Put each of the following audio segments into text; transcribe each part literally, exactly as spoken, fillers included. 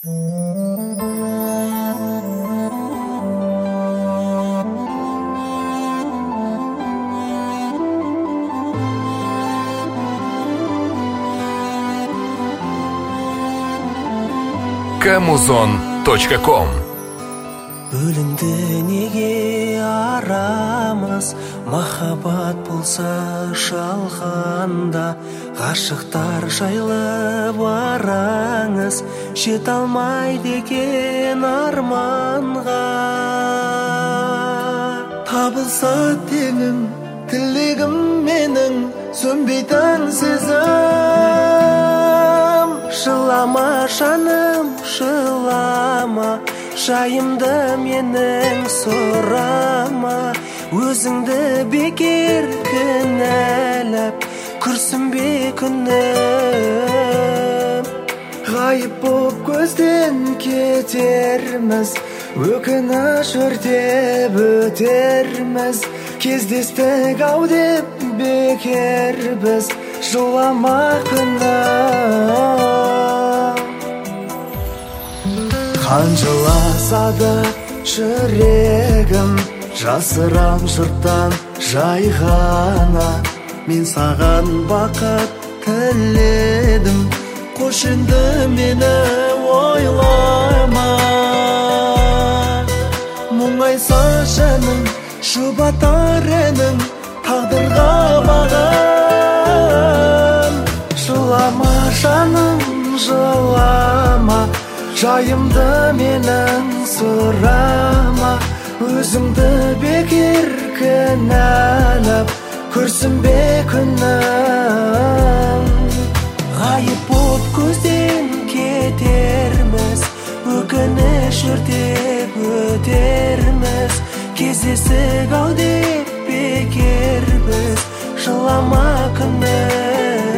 камузон точка ком. Өлінді неге арамыз, махаббат болса шалғанда, ғашықтар жайлы бараңыз, жет алмайды екен арманға. Табылса теңім, тілегім менің, сөнбейтін сезім. Жылама жаным, жылама, жайымды менің сұрама. Өзіңді бекер кінәлап, күрсінбе күнім. Ғайып боп көзден кетерміз, өкініш өртеп өтерміз. Кездестік ау деп бекер біз, жылама күнім. Қанжыласа да жүрегім, жасырам жұрттан жай ғана. Мен саған бақыт тіледім, қош енді мені ойлама. Мұңайса жаным, жұбатар әнің, тағдырға бағын. Жылама жаным, жылама, жайымды менің сұрама. Өзіңді бекер кінәлап, күрсінбе күнім. Ғайып боп көзден кетерміз, өкініш өртеп өтерміз. Кездесік ау деп бекер біз, жылама күнім.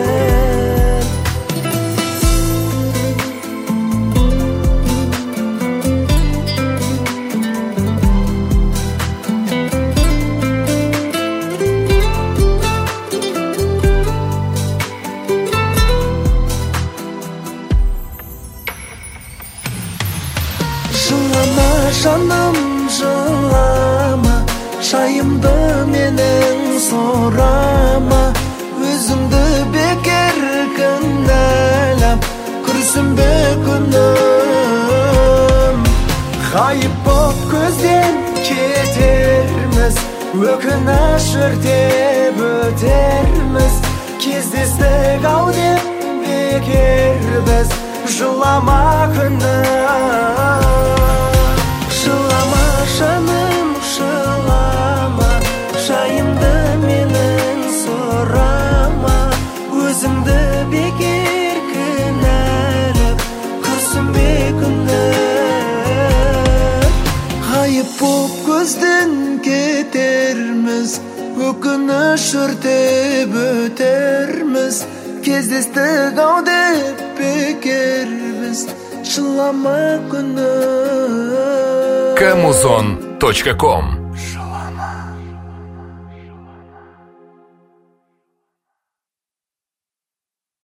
Жаным, жылама, жайымды менің сұрама. Өзіңді бекер кінәлап, күрсінбе күнім. Ғайып боп көзден кетерміз, өкініш өртеп өтерміз. Кездестік ау деп бекер біз, жылама күнім. Жылама жаным, жылама, жайымды менің сұрама. Өзіңді бекер кінәлап, күрсінбе күнім. Ғайып боп көзден кетерміз, өкініш өртеп өтерміз. Кездестік ау деп бекер біз, жылама күнім. камузон точка ком.